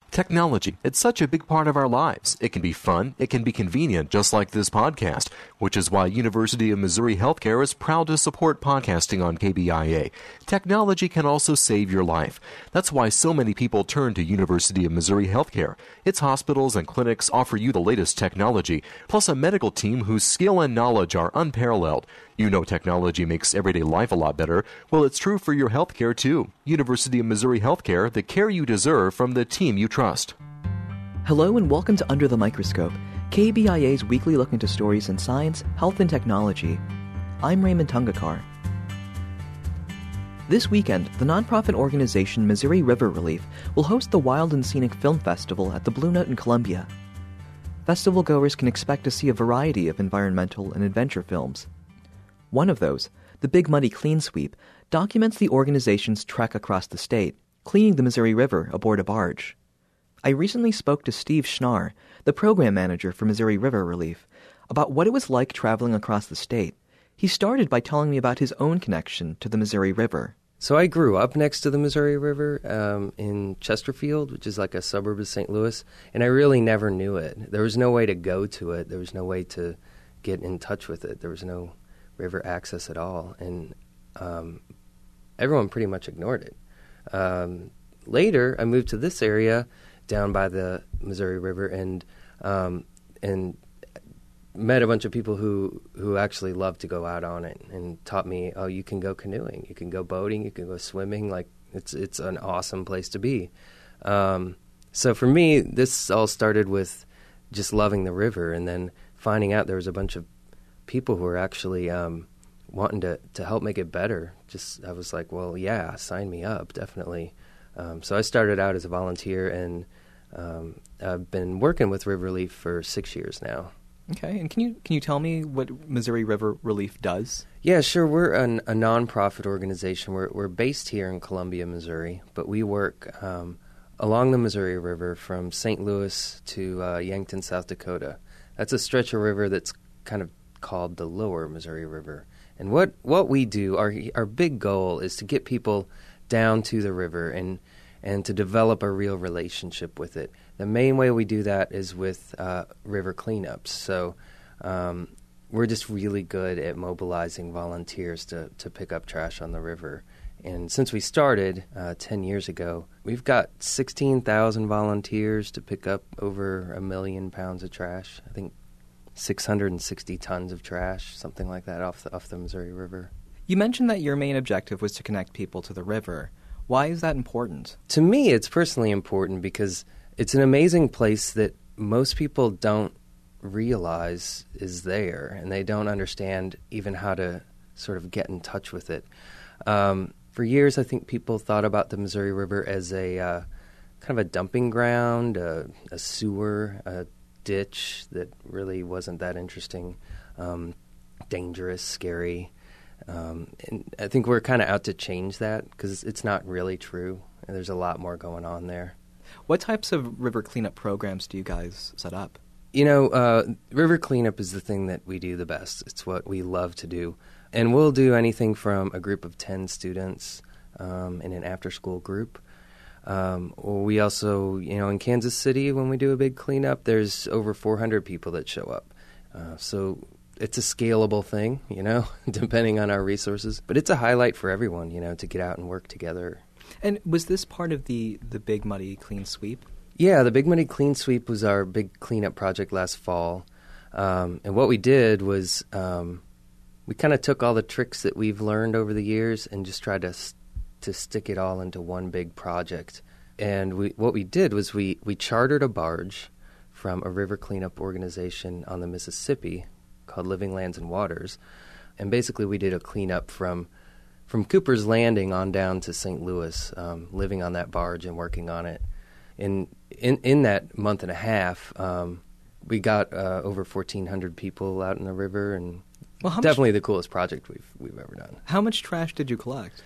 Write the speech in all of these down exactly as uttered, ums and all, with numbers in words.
Technology, it's such a big part of our lives. It can be fun, it can be convenient, just like this podcast, which is why University of Missouri Healthcare is proud to support podcasting on K B I A. Technology can also save your life. That's why so many people turn to University of Missouri Healthcare. Its hospitals and clinics offer you the latest technology, plus a medical team whose skill and knowledge are unparalleled. You know technology makes everyday life a lot better. Well, it's true for your healthcare, too. University of Missouri Healthcare, the care you deserve from the team you trust. Hello and welcome to Under the Microscope, K B I A's weekly look into stories in science, health, and technology. I'm Raymond Tungakar. This weekend, the nonprofit organization Missouri River Relief will host the Wild and Scenic Film Festival at the Blue Note in Columbia. Festival goers can expect to see a variety of environmental and adventure films. One of those, the Big Muddy Clean Sweep, documents the organization's trek across the state, cleaning the Missouri River aboard a barge. I recently spoke to Steve Schnarr, the program manager for Missouri River Relief, about what it was like traveling across the state. He started by telling me about his own connection to the Missouri River. So I grew up next to the Missouri River um, in Chesterfield, which is like a suburb of Saint Louis, and I really never knew it. There was no way to go to it. There was no way to get in touch with it. There was no river access at all, and um, everyone pretty much ignored it. Um, later, I moved to this area down by the Missouri River and um, and met a bunch of people who, who actually loved to go out on it and taught me, oh, you can go canoeing, you can go boating, you can go swimming. Like it's it's an awesome place to be. Um, so for me, this all started with just loving the river, and then finding out there was a bunch of people who were actually um, wanting to, to help make it better. Just I was like, well, yeah, sign me up, definitely. Um, so I started out as a volunteer, and um, I've been working with River Relief for six years now. Okay, and can you can you tell me what Missouri River Relief does? Yeah, sure. We're an, a nonprofit organization. We're we're based here in Columbia, Missouri, but we work um, along the Missouri River from Saint Louis to uh, Yankton, South Dakota. That's a stretch of river that's kind of called the Lower Missouri River. And what, what we do, our our big goal is to get people down to the river and and to develop a real relationship with it. The main way we do that is with uh, river cleanups. So um, we're just really good at mobilizing volunteers to, to pick up trash on the river. And since we started uh, ten years ago, we've got sixteen thousand volunteers to pick up over a million pounds of trash. I think six hundred sixty tons of trash, something like that, off the, off the Missouri River. You mentioned that your main objective was to connect people to the river. Why is that important? To me, it's personally important because it's an amazing place that most people don't realize is there, and they don't understand even how to sort of get in touch with it. Um, for years, I think people thought about the Missouri River as a uh, kind of a dumping ground, a, a sewer, a ditch that really wasn't that interesting, um, dangerous, scary. Um, and I think we're kind of out to change that because it's not really true. And there's a lot more going on there. What types of river cleanup programs do you guys set up? You know, uh, river cleanup is the thing that we do the best. It's what we love to do. And we'll do anything from a group of ten students um, in an after-school group. Um, or we also, you know, in Kansas City, when we do a big cleanup, there's over four hundred people that show up. Uh, so it's a scalable thing, you know, depending on our resources. But it's a highlight for everyone, you know, to get out and work together. And was this part of the, the Big Muddy Clean Sweep? Yeah, the Big Muddy Clean Sweep was our big cleanup project last fall. Um, and what we did was um, we kind of took all the tricks that we've learned over the years and just tried to st- to stick it all into one big project. And we, what we did was we, we chartered a barge from a river cleanup organization on the Mississippi called Living Lands and Waters. And basically we did a cleanup from from Cooper's Landing on down to Saint Louis, um, living on that barge and working on it. And in, in that month and a half, um, we got uh, over fourteen hundred people out in the river, and well, definitely much, the coolest project we've we've ever done. How much trash did you collect?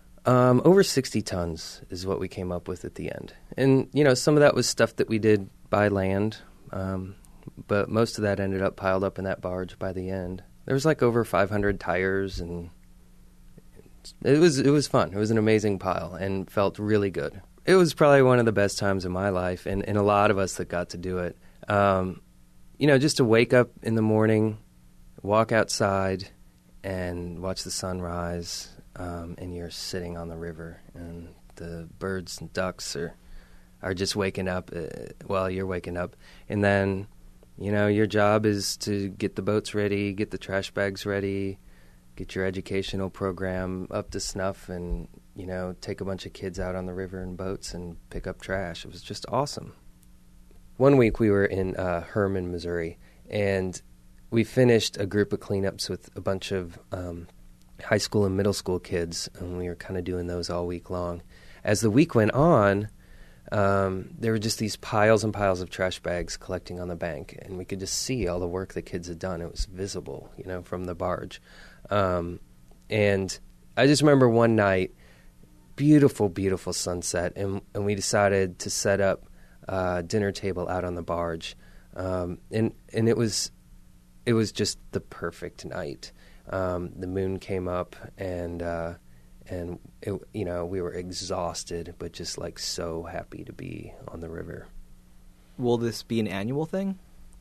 Um, over sixty tons is what we came up with at the end. And, you know, some of that was stuff that we did by land, um, but most of that ended up piled up in that barge by the end. There was like over five hundred tires, and it was it was fun. It was an amazing pile and felt really good. it was probably one of the best times of my life, and, and a lot of us that got to do it. Um, you know, just to wake up in the morning, walk outside, and watch the sunrise, um, and you're sitting on the river, and the birds and ducks are are just waking up uh, while you're waking up. And then, you know, your job is to get the boats ready, get the trash bags ready, get your educational program up to snuff, and, you know, take a bunch of kids out on the river in boats and pick up trash. It was just awesome. One week we were in uh, Herman, Missouri, and we finished a group of cleanups with a bunch of um, high school and middle school kids, and we were kind of doing those all week long. As the week went on, um, there were just these piles and piles of trash bags collecting on the bank, and we could just see all the work the kids had done. It was visible, you know, from the barge. Um, and I just remember one night, beautiful, beautiful sunset, and, and we decided to set up a dinner table out on the barge. Um, and, and it was it was just the perfect night. Um, the moon came up, and uh, and it, you know, we were exhausted, but just like so happy to be on the river. Will this be an annual thing?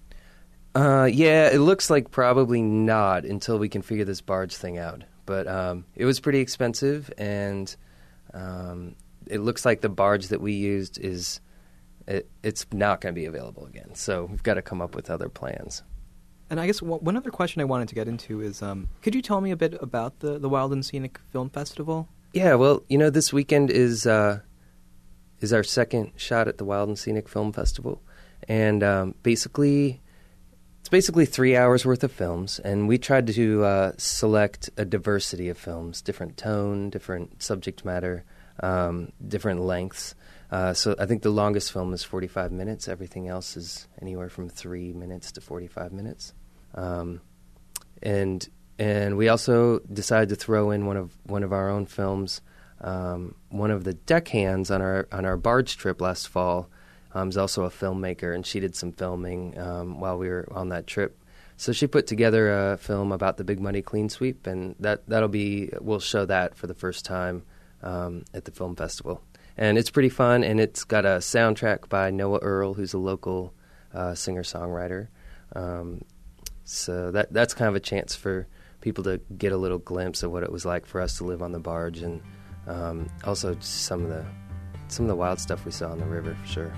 Uh, yeah, it looks like probably not until we can figure this barge thing out. But um, it was pretty expensive, and um, it looks like the barge that we used is it, it's not going to be available again. So we've got to come up with other plans. And I guess one one other question I wanted to get into is, um, could you tell me a bit about the, the Wild and Scenic Film Festival? Yeah, well, you know, this weekend is uh, is our second shot at the Wild and Scenic Film Festival. And um, basically, it's basically three hours worth of films. And we tried to uh, select a diversity of films, different tone, different subject matter, um, different lengths. Uh, so I think the longest film is forty-five minutes. Everything else is anywhere from three minutes to forty-five minutes. Um, and and we also decided to throw in one of one of our own films. Um, one of the deckhands on our on our barge trip last fall um, is also a filmmaker, and she did some filming um, while we were on that trip. So she put together a film about the Big Muddy Clean Sweep, and that that'll be we'll show that for the first time um, at the film festival. And it's pretty fun, and it's got a soundtrack by Noah Earl, who's a local uh, singer-songwriter. Um, so that that's kind of a chance for people to get a little glimpse of what it was like for us to live on the barge, and um, also just some of the some of the wild stuff we saw on the river, for sure.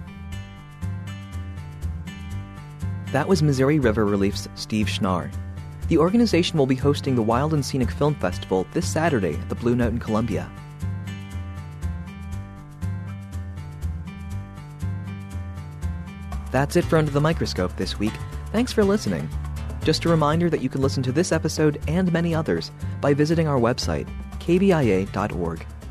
That was Missouri River Relief's Steve Schnarr. The organization will be hosting the Wild and Scenic Film Festival this Saturday at the Blue Note in Columbia. That's it for Under the Microscope this week. Thanks for listening. Just a reminder that you can listen to this episode and many others by visiting our website, k b i a dot org.